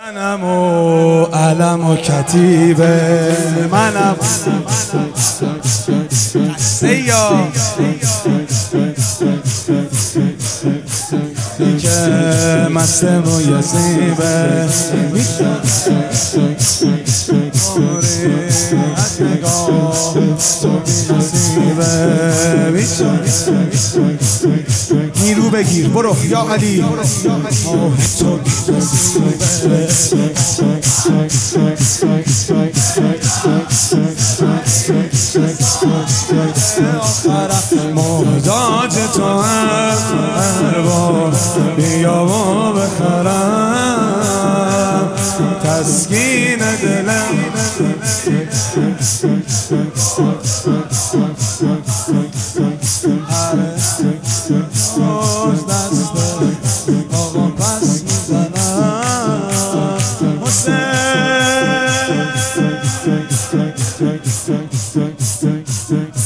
منم و علم و کتیبه منم سیا که مستم و یزیبه عمری از نگاه تو بی نصیبه نیرو بگیر برو یا علی تو بی نصیبه آخرم محتاج تو هر بار بیا و بخرم تسکین دلم هر روز دست آقا پس میزنم حسین